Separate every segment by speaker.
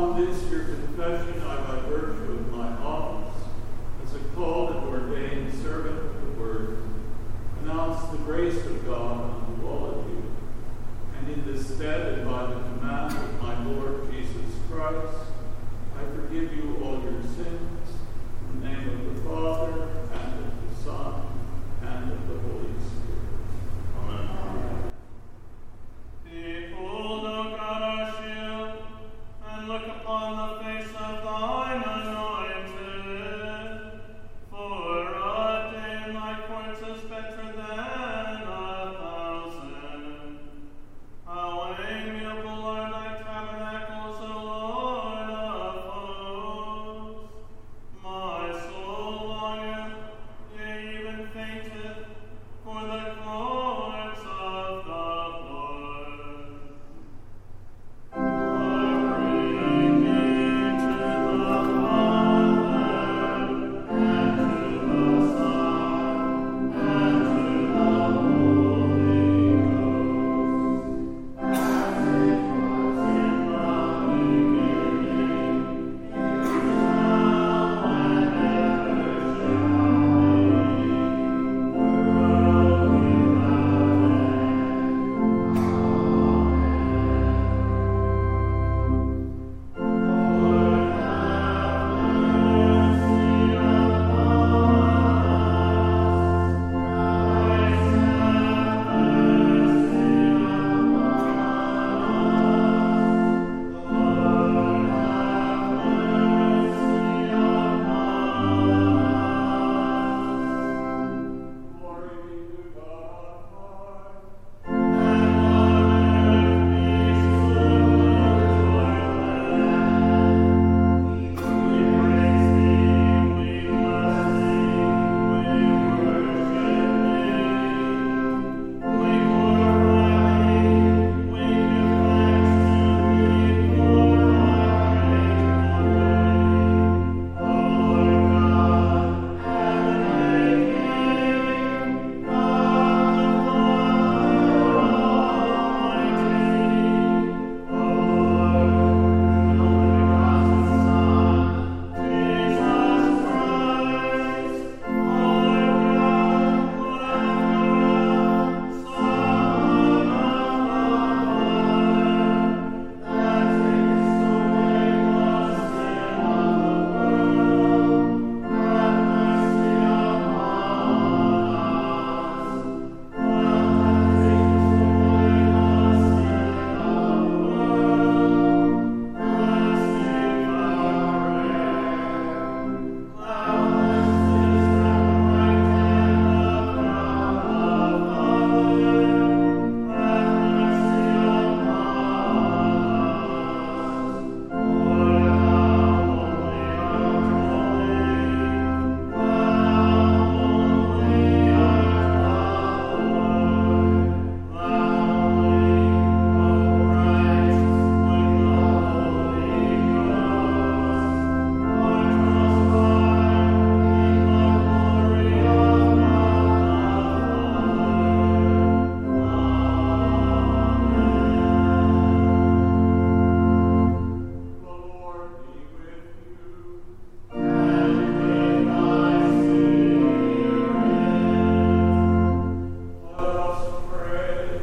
Speaker 1: upon this your confession, I, by virtue of my office, as a called and ordained servant of the Word, announce the grace of God unto all of you, and in this stead and by the command of my Lord Jesus Christ, I forgive you all your sins, in the name of the Father, and of the Son, and of the Holy Spirit. Amen.
Speaker 2: Behold, O God, our shield, and look upon the face of thine anointed. For a day in thy courts is better than 1,000. How amiable are thy tabernacles, O Lord of hosts! My soul longeth, yea, even fainteth, for the courts of the Lord. Glory be to the Father, and to the Son, and to the Holy Ghost, as it was in the beginning, is now, and ever shall be, world Glory be to God on high. The Lord be with you. And with thy spirit. Let us pray.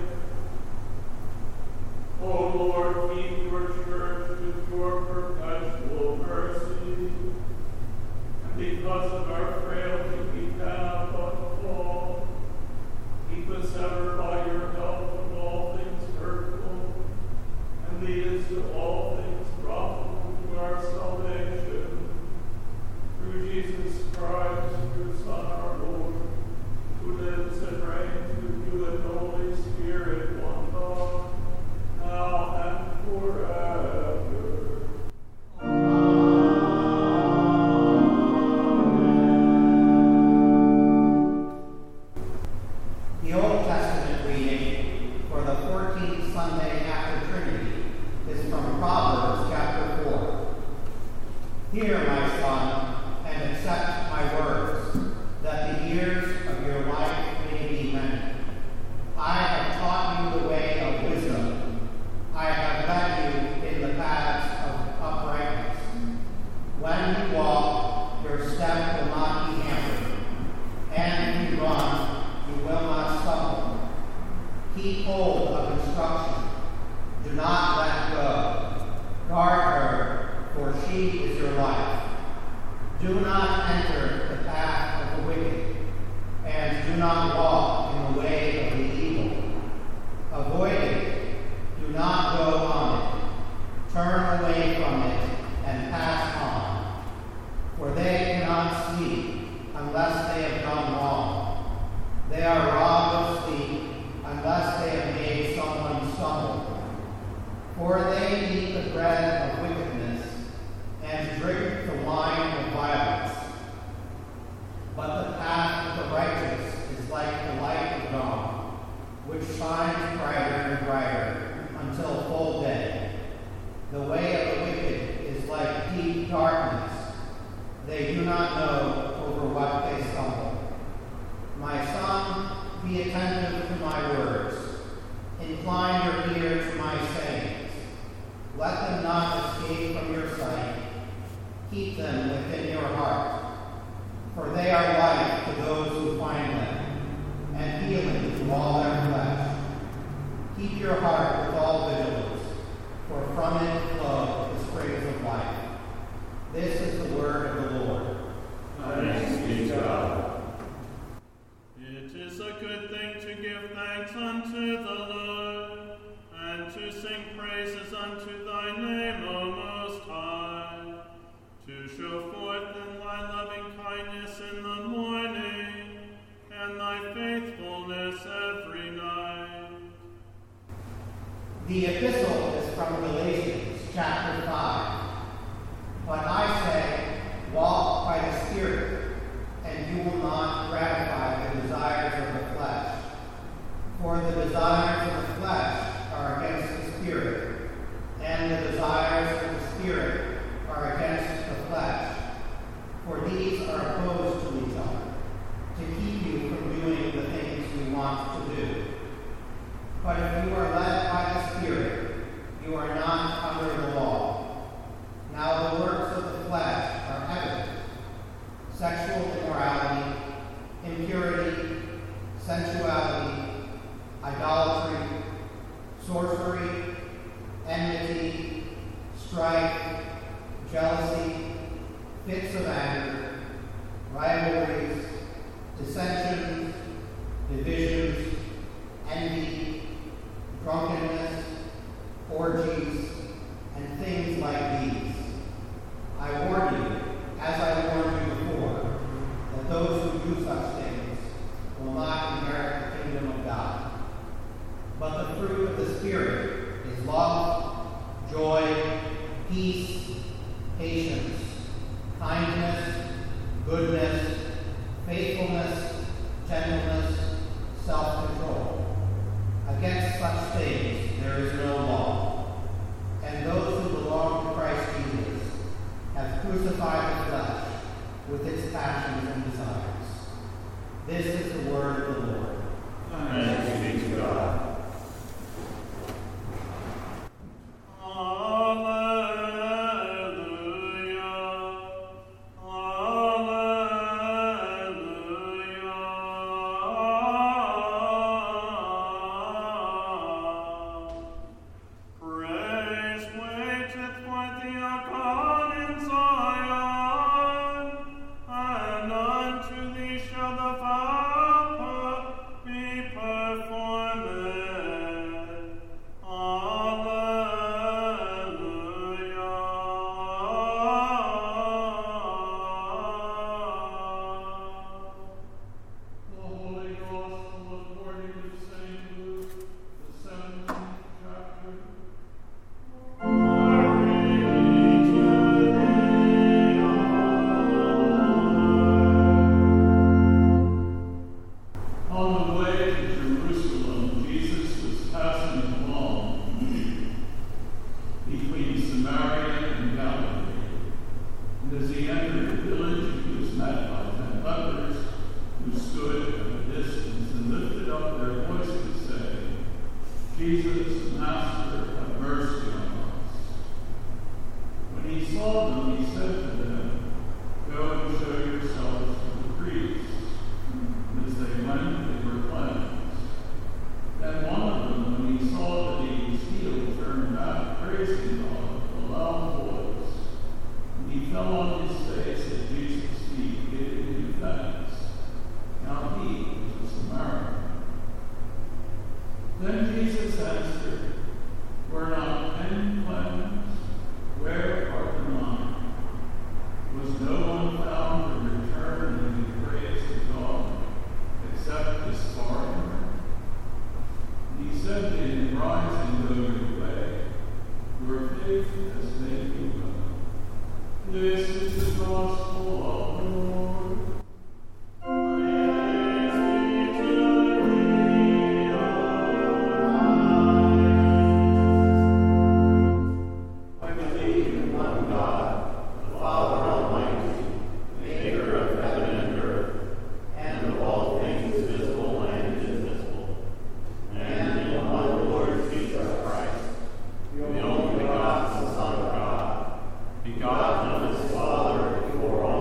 Speaker 2: O Lord, keep your church with your perpetual mercy. And because of our frailty, we cannot but fall. Keep us ever by your help from all things hurtful, and lead us to all things profitable to our salvation. Through Jesus Christ, your Son, our Lord, who lives and reigns with you in the Holy Spirit, one God, now and forever.
Speaker 3: The Old Testament reading for the 14th Sunday after Trinity is from Proverbs chapter 4. Hear, my son, and accept my words, that the years of your life may be many. I have taught you the way of wisdom. I have led you in the paths of uprightness. she is your life. Do not enter the path of the wicked, and do not walk in the way of the evil. Avoid it. Do not go on it. Turn away from it and pass on. For they cannot sleep unless they have done wrong. They are robbed of sleep unless they have made someone stumble. For they eat the bread of wickedness and drink the wine of violence. But the path of the righteous is like the light of dawn, which shines brighter and brighter until full day. The way of the wicked is like deep darkness. They do not know over what they stumble. My son, be attentive to my words. Incline your ear to my sayings. Let them not escape from your sight. Keep them within your heart. For they are life to those who find them, and healing to all their flesh. Keep your heart with all vigilance, for from it flow the springs of life. This is the word of the Lord.
Speaker 2: Thanks be to God. It is a good thing to give thanks unto the Lord, and to sing praises unto thy name, O Most High, to show forth in thy loving kindness in the morning, and thy faithfulness every night.
Speaker 3: The epistle is from Galatians chapter 5. But I say, walk by the Spirit, and you will not gratify the desires of the flesh. For the desires of the flesh are against the Spirit, and the desires of the Spirit are against the flesh. For these are opposed to each other, to keep you from doing the things you want to do. But if you are led by the Spirit, you are not under the law. Now the works of the flesh are evident: sexual immorality, impurity, sensuality, idolatry, sorcery, enmity, strife, jealousy, fits of anger, rivalries, dissensions, divisions, envy, drunkenness, orgies, and things like these. I warn you, as I warned you before, that those who do such things will not inherit the kingdom of God. But the fruit of the Spirit is love, joy, peace, patience, kindness, goodness, faithfulness, gentleness, self-control. Against such things there is no law. And those who belong to Christ Jesus have crucified the flesh with its passions and desires. This is the word of the Lord.
Speaker 2: Thanks be to God. fell on his face at Jesus' feet, giving him thanks. Now he was a Samaritan. Then Jesus answered, "Were not 10 cleansed? Where are the 9? Was no one found to return and give praise to God, except this foreigner?" He said to him, "Rise and go your way. Your faith has made you well." This is the gospel of the Lord.
Speaker 4: Begotten of his Father before all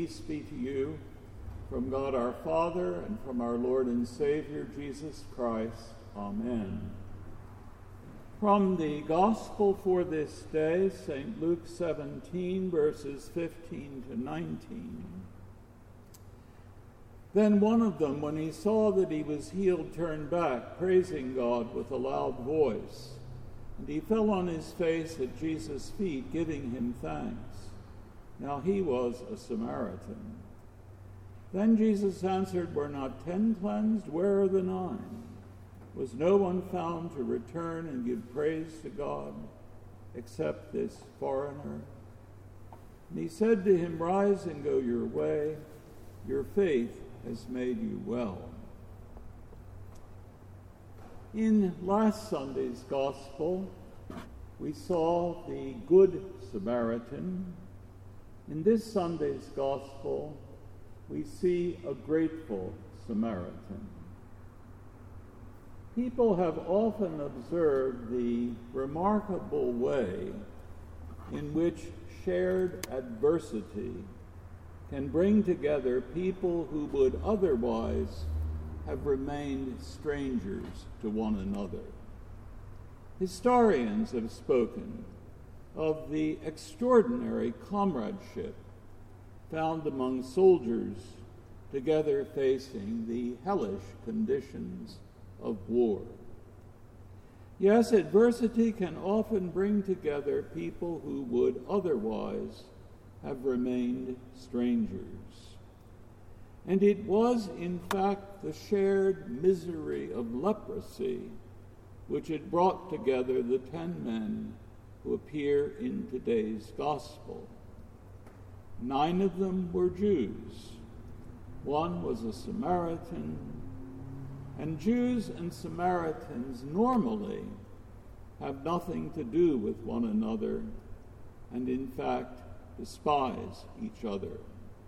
Speaker 1: peace be to you from God our Father and from our Lord and Savior Jesus Christ. Amen. From the Gospel for this day, St. Luke 17, verses 15 to 19. Then one of them, when he saw that he was healed, turned back, praising God with a loud voice. And he fell on his face at Jesus' feet, giving him thanks. Now he was a Samaritan. Then Jesus answered, Were not 10 cleansed? Where are the 9? Was no one found to return and give praise to God, except this foreigner? And he said to him, Rise and go your way. Your faith has made you well. In last Sunday's Gospel, we saw the Good Samaritan. In this Sunday's Gospel, we see a grateful Samaritan. People have often observed the remarkable way in which shared adversity can bring together people who would otherwise have remained strangers to one another. Historians have spoken of the extraordinary comradeship found among soldiers together facing the hellish conditions of war. Yes, adversity can often bring together people who would otherwise have remained strangers. And it was, in fact, the shared misery of leprosy which had brought together the 10 men who appear in today's Gospel. 9 of them were Jews. 1 was a Samaritan. And Jews and Samaritans normally have nothing to do with one another and, in fact, despise each other.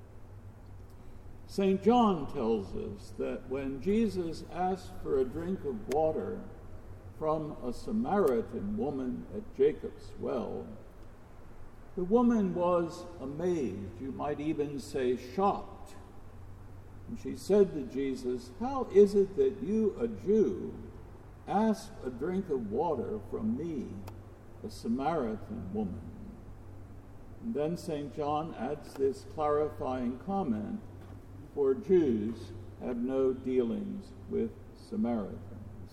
Speaker 1: St. John tells us that when Jesus asked for a drink of water from a Samaritan woman at Jacob's well, the woman was amazed, you might even say shocked. And she said to Jesus, How is it that you, a Jew, ask a drink of water from me, a Samaritan woman? And then St. John adds this clarifying comment, for Jews have no dealings with Samaritans.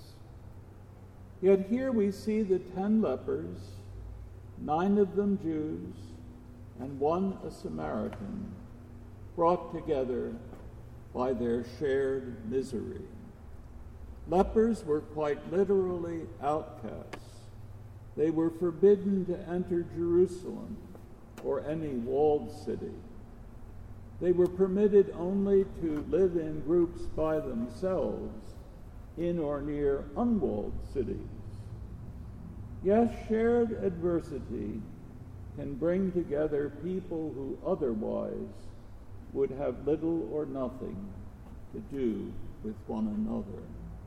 Speaker 1: Yet here we see the 10 lepers, 9 of them Jews, and 1 a Samaritan, brought together by their shared misery. Lepers were quite literally outcasts. They were forbidden to enter Jerusalem or any walled city. They were permitted only to live in groups by themselves in or near unwalled cities. Yes, shared adversity can bring together people who otherwise would have little or nothing to do with one another.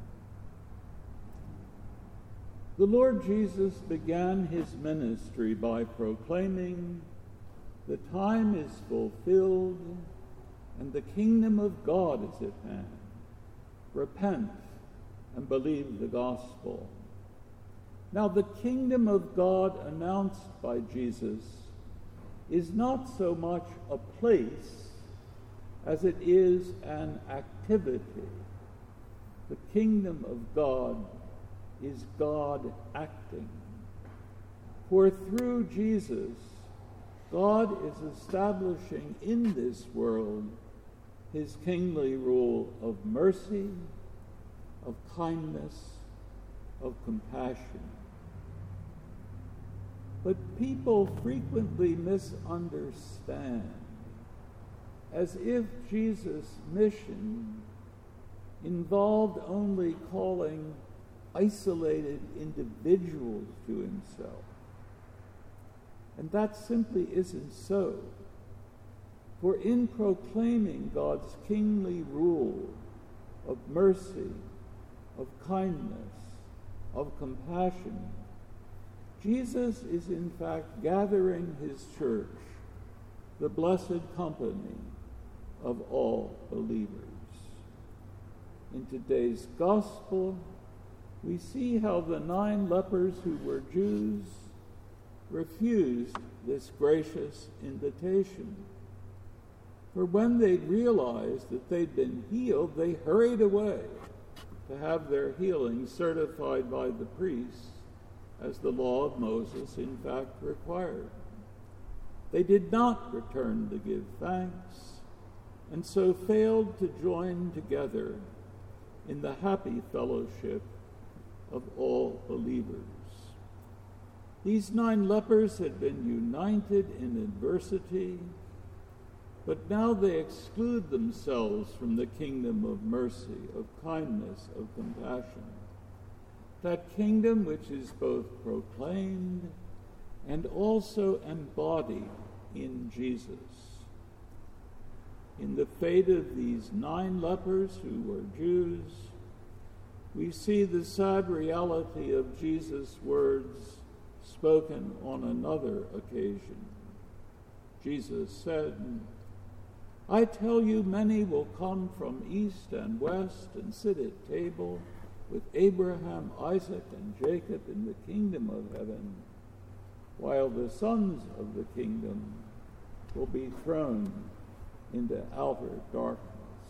Speaker 1: The Lord Jesus began his ministry by proclaiming, The time is fulfilled, and the kingdom of God is at hand. Repent and believe the gospel. Now, the kingdom of God announced by Jesus is not so much a place as it is an activity. The kingdom of God is God acting. For through Jesus, God is establishing in this world his kingly rule of mercy, of kindness, of compassion. But people frequently misunderstand, as if Jesus' mission involved only calling isolated individuals to himself. And that simply isn't so. For in proclaiming God's kingly rule of mercy, of kindness, of compassion, Jesus is in fact gathering his church, the blessed company, of all believers. In today's gospel, we see how the 9 lepers who were Jews refused this gracious invitation. For when they realized that they'd been healed, they hurried away to have their healing certified by the priests, as the law of Moses in fact required. They did not return to give thanks, and so failed to join together in the happy fellowship of all believers. These 9 lepers had been united in adversity, but now they exclude themselves from the kingdom of mercy, of kindness, of compassion, that kingdom which is both proclaimed and also embodied in Jesus. In the fate of these 9 lepers who were Jews, we see the sad reality of Jesus' words spoken on another occasion. Jesus said, "I tell you, many will come from east and west and sit at table with Abraham, Isaac, and Jacob in the kingdom of heaven, while the sons of the kingdom will be thrown into outer darkness."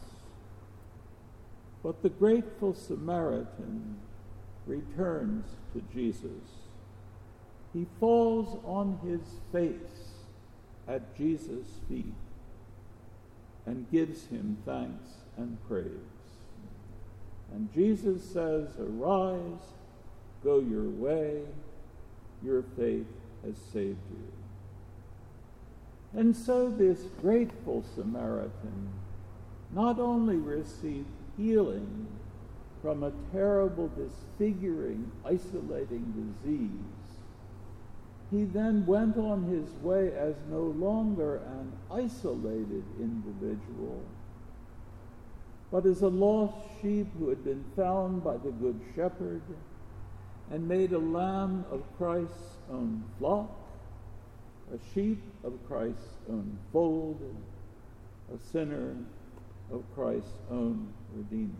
Speaker 1: But the grateful Samaritan returns to Jesus. He falls on his face at Jesus' feet and gives him thanks and praise. And Jesus says, "Arise, go your way, your faith has saved you." And so this grateful Samaritan not only received healing from a terrible, disfiguring, isolating disease, he then went on his way as no longer an isolated individual, but as a lost sheep who had been found by the Good Shepherd and made a lamb of Christ's own flock, a sheep of Christ's own fold, a sinner of Christ's own redeeming.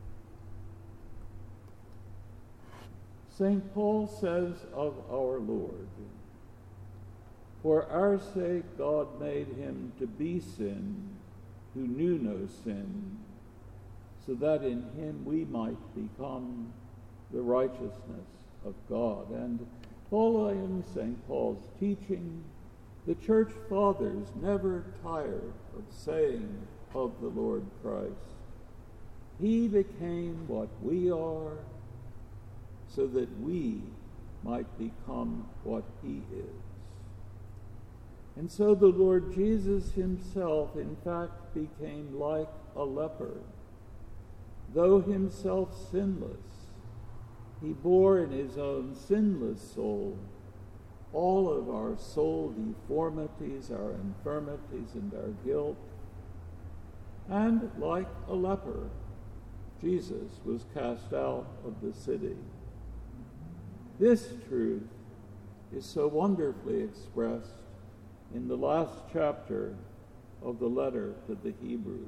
Speaker 1: St. Paul says of our Lord, "For our sake God made him to be sin who knew no sin, so that in him we might become the righteousness of God." And following St. Paul's teaching, the Church Fathers never tired of saying of the Lord Christ, "He became what we are, so that we might become what he is." And so the Lord Jesus himself, in fact, became like a leper. Though himself sinless, he bore in his own sinless soul all of our soul deformities, our infirmities, and our guilt. And like a leper, Jesus was cast out of the city. This truth is so wonderfully expressed in the last chapter of the letter to the Hebrews.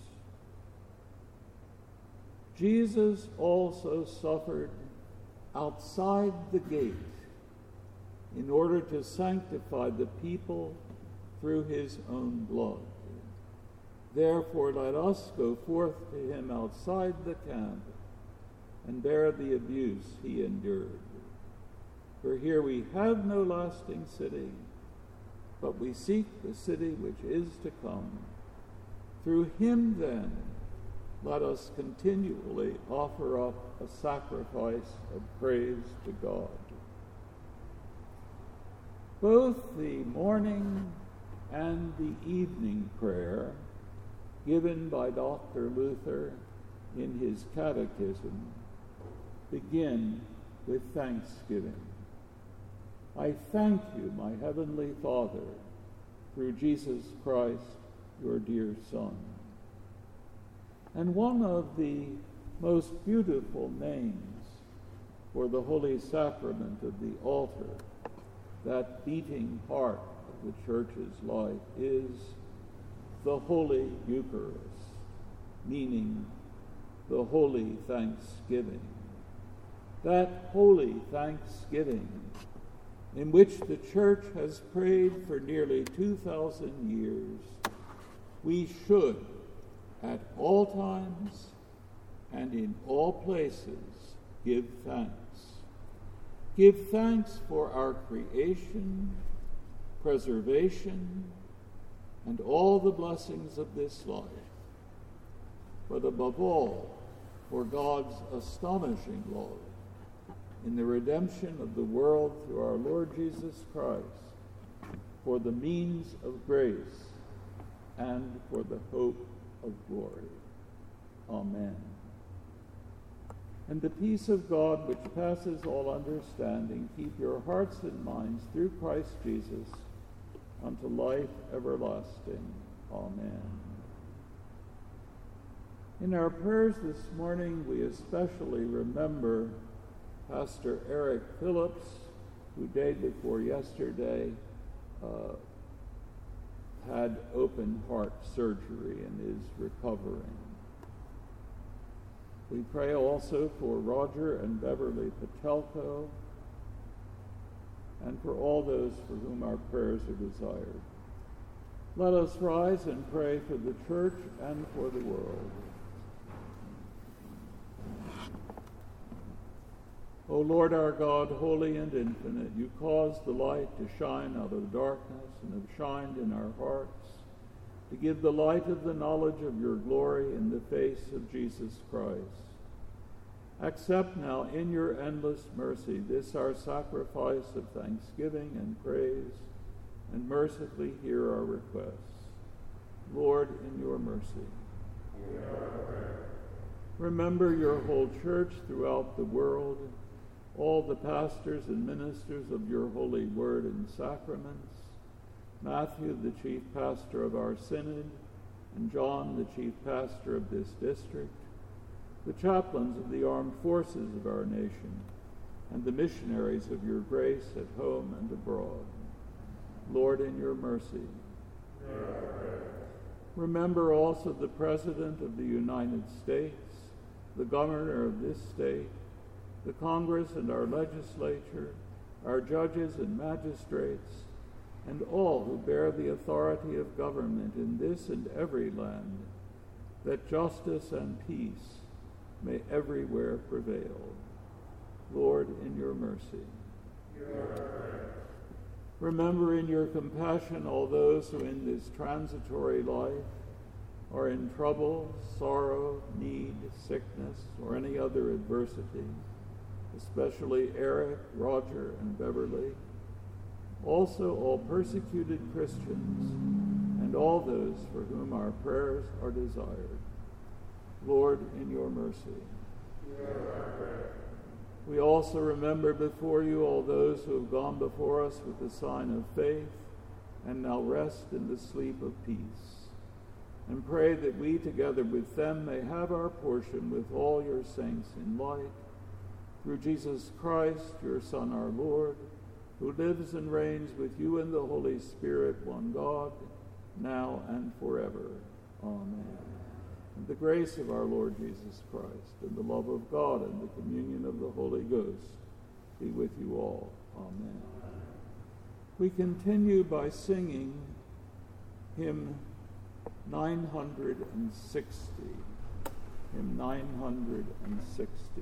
Speaker 1: Jesus also suffered outside the gate in order to sanctify the people through his own blood. Therefore, let us go forth to him outside the camp and bear the abuse he endured. For here we have no lasting city, but we seek the city which is to come. Through him, then, let us continually offer up a sacrifice of praise to God. Both the morning and the evening prayer given by Dr. Luther in his catechism begin with thanksgiving. I thank you, my heavenly Father, through Jesus Christ, your dear Son. And one of the most beautiful names for the Holy Sacrament of the altar, that beating heart of the Church's life, is the Holy Eucharist, meaning the Holy Thanksgiving. That Holy Thanksgiving in which the Church has prayed for nearly 2,000 years, we should, at all times and in all places, give thanks. Give thanks for our creation, preservation, and all the blessings of this life, but above all, for God's astonishing love in the redemption of the world through our Lord Jesus Christ, for the means of grace and for the hope of glory. Amen. And the peace of God, which passes all understanding, keep your hearts and minds through Christ Jesus unto life everlasting. Amen. In our prayers this morning, we especially remember Pastor Eric Phillips, who day before yesterday had open heart surgery and is recovering. We pray also for Roger and Beverly Patelko and for all those for whom our prayers are desired. Let us rise and pray for the Church and for the world. O Lord our God, holy and infinite, you caused the light to shine out of darkness and have shined in our hearts to give the light of the knowledge of your glory in the face of Jesus Christ. Accept now in your endless mercy this our sacrifice of thanksgiving and praise, and mercifully hear our requests. Lord, in your mercy. Remember your whole church throughout the world, all the pastors and ministers of your holy word and sacraments, Matthew, the chief pastor of our synod, and John, the chief pastor of this district, the chaplains of the armed forces of our nation, and the missionaries of your grace at home and abroad. Lord, in your mercy. Remember also the President of the United States, the Governor of this state, the Congress and our legislature, our judges and magistrates, and all who bear the authority of government in this and every land, that justice and peace may everywhere prevail. Lord, in your mercy. Remember in your compassion all those who in this transitory life are in trouble, sorrow, need, sickness, or any other adversity, especially Eric, Roger, and Beverly, also all persecuted Christians, and all those for whom our prayers are desired. Lord, in your mercy. We also remember before you all those who have gone before us with the sign of faith, and now rest in the sleep of peace, and pray that we together with them may have our portion with all your saints in light, through Jesus Christ, your Son, our Lord, who lives and reigns with you in the Holy Spirit, one God, now and forever. Amen. And the grace of our Lord Jesus Christ, and the love of God, and the communion of the Holy Ghost be with you all. Amen. We continue by singing hymn 960. Hymn 960.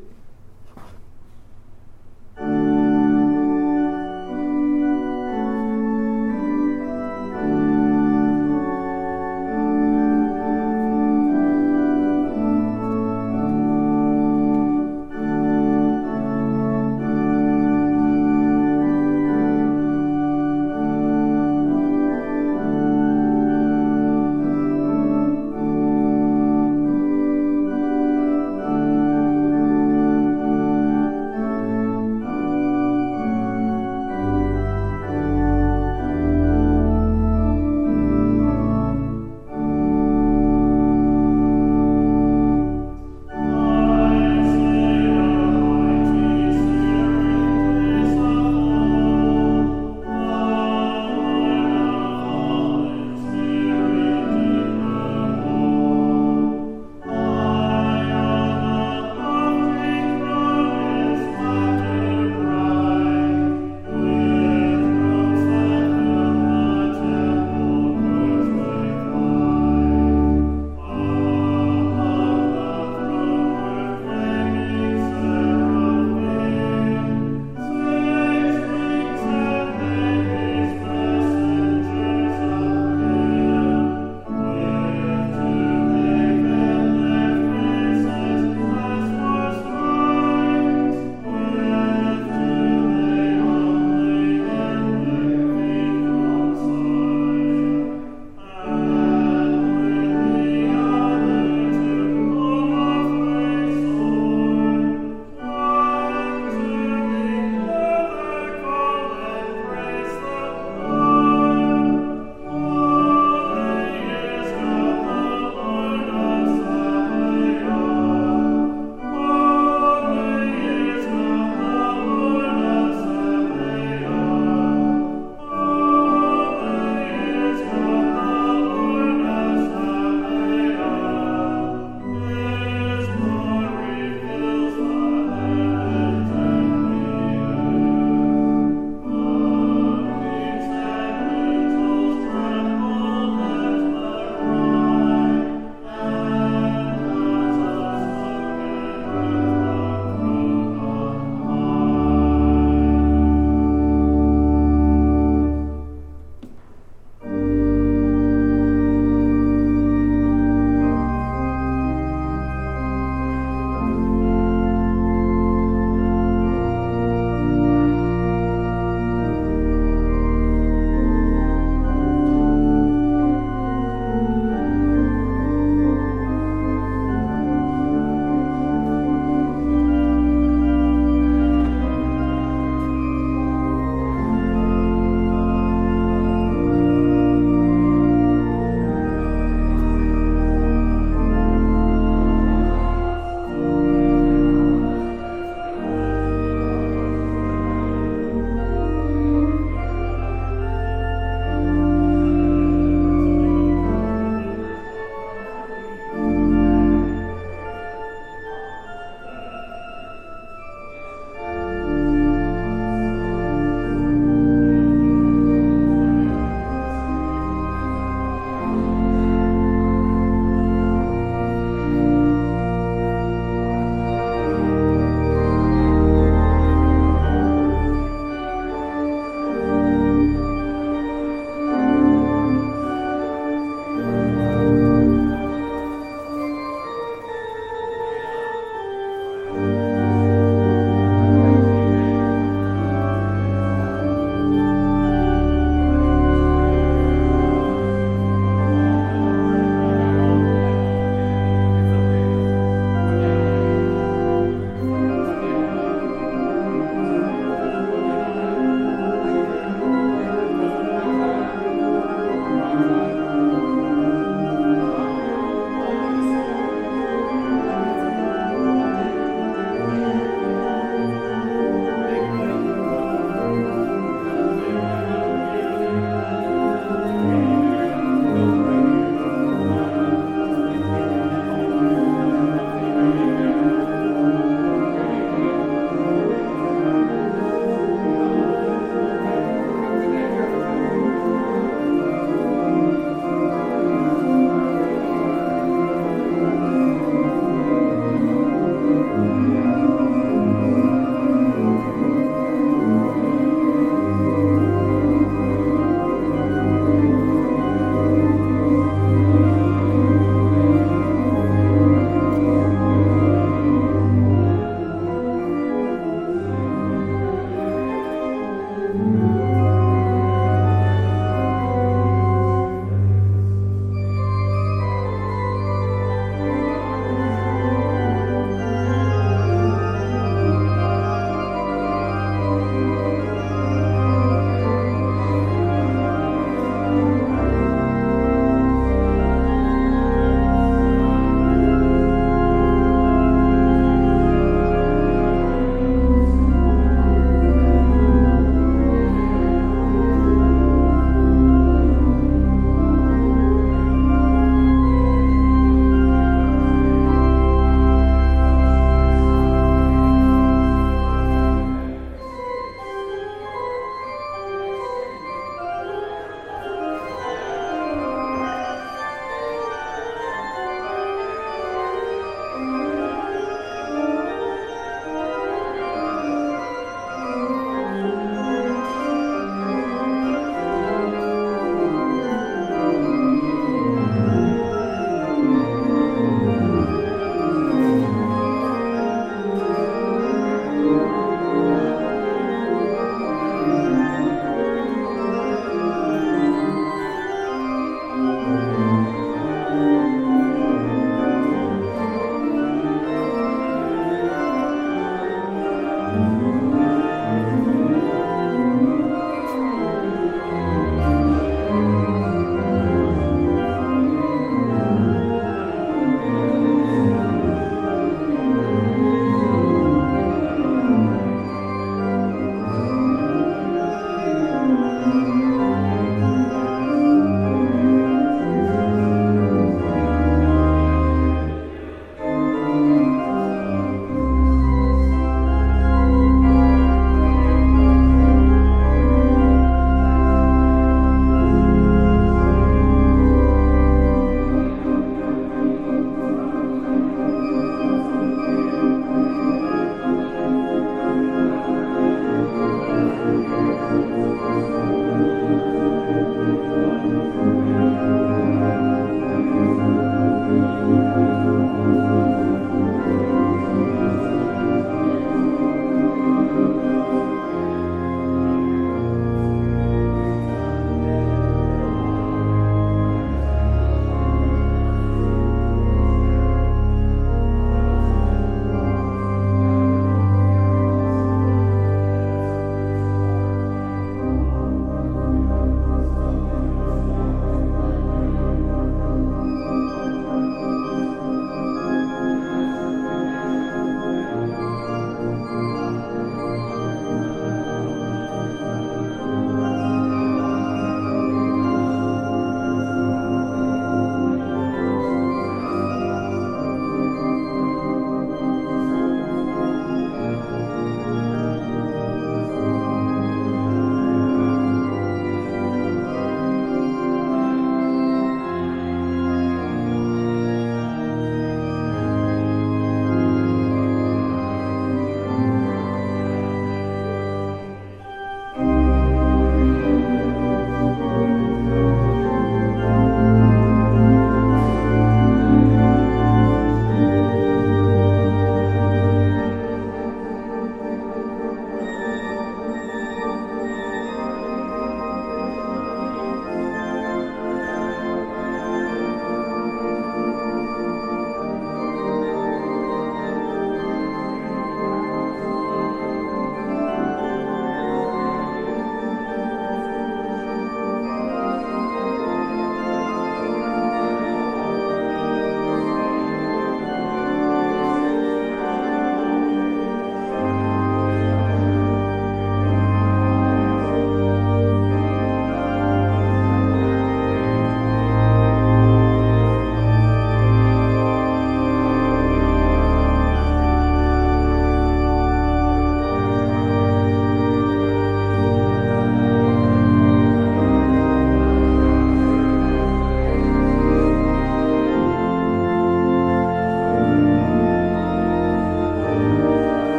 Speaker 3: Amen.